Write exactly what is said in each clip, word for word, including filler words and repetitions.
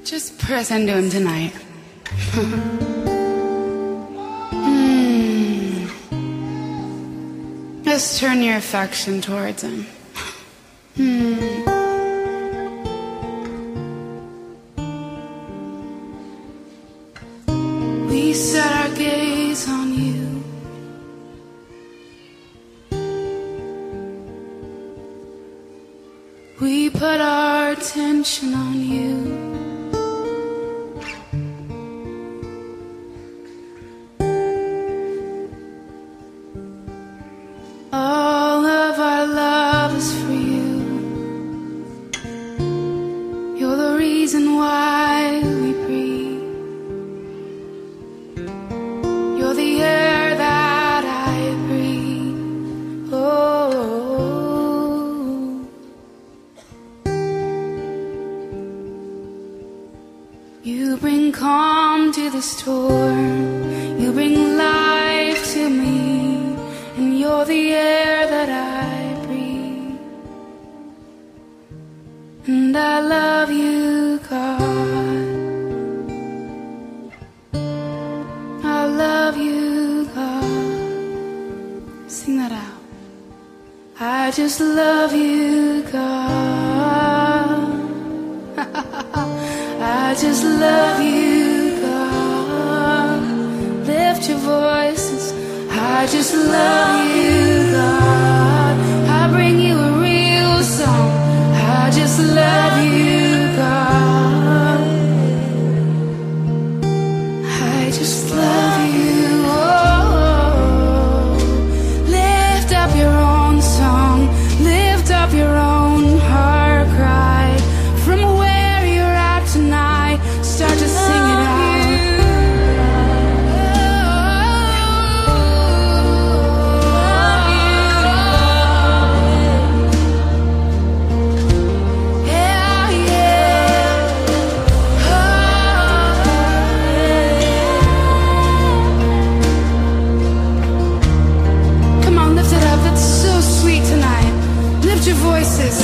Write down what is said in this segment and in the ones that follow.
Just press into him tonight. mm. Just turn your affection towards him. Mm. We set our gaze on you. We put our attention on you. All of our love is for you. You're the reason why we breathe. You're the air that I breathe. Oh, you bring calm to the storm. You bring life to me. And you're the air that I breathe. And I love you, God. I love you, God. Sing that out. I just love you, God. I just love you, God. Lift your voices. I just love you, God. I bring you a real song. I just love you, God. I just love you. Oh, lift up your own song. Lift up your own heart cry. From where you're at tonight, start to sing it out. Your voices.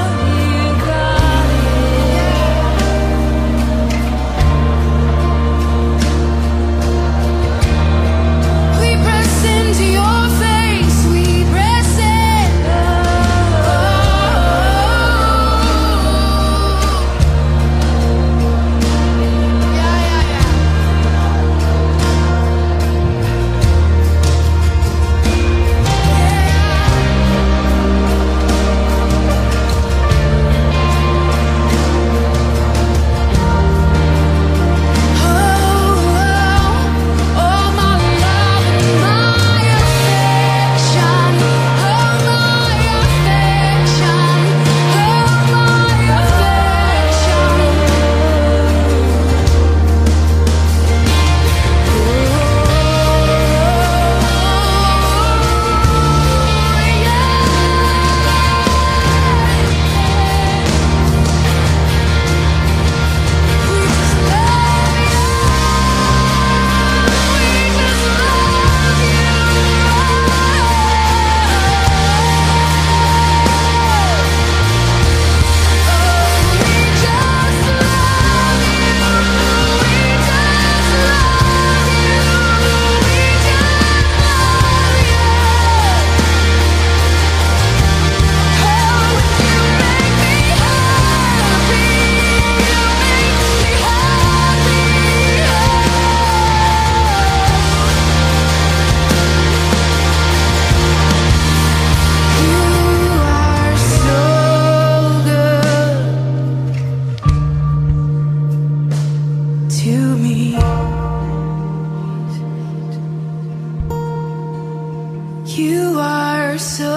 You are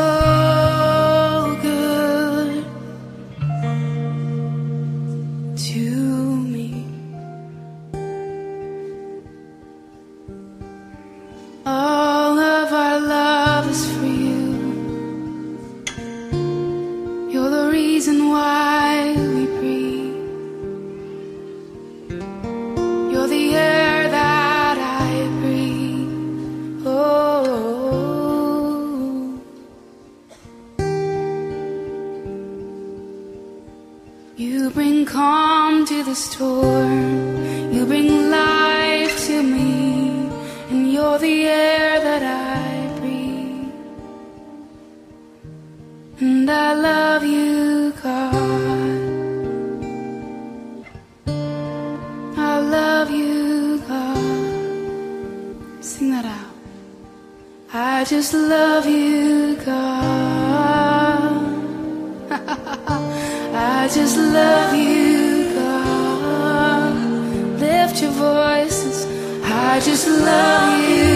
so good to me. All of our love is for you. You're the reason why we breathe. You're the air that I breathe. Oh, you bring calm calm to the storm. You bring life to me, and you're the air that I breathe. And I love you, God. I love you, God. Sing that out. I just love you, God. I just love you, God. Lift your voices. I just love you.